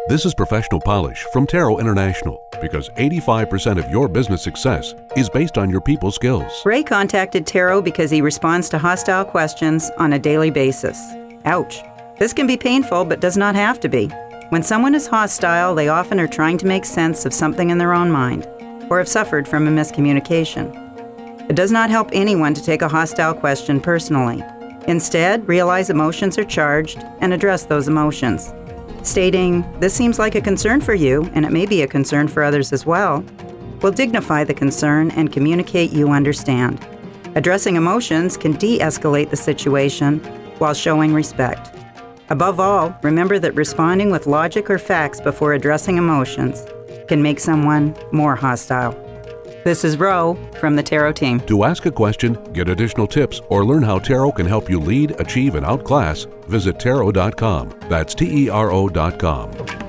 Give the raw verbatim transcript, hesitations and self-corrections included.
This is Professional Polish from Tarot International, because eighty-five percent of your business success is based on your people skills. Ray contacted Tarot because he responds to hostile questions on a daily basis. Ouch. This can be painful, but does not have to be. When someone is hostile, they often are trying to make sense of something in their own mind, or have suffered from a miscommunication. It does not help anyone to take a hostile question personally. Instead, realize emotions are charged and address those emotions. Stating, "This seems like a concern for you, and it may be a concern for others as well," will dignify the concern and communicate you understand. Addressing emotions can de-escalate the situation while showing respect. Above all, remember that responding with logic or facts before addressing emotions can make someone more hostile. This is Ro from the Tarot team. To ask a question, get additional tips, or learn how Tarot can help you lead, achieve, and outclass, visit tarot dot com. That's T E R O dot com.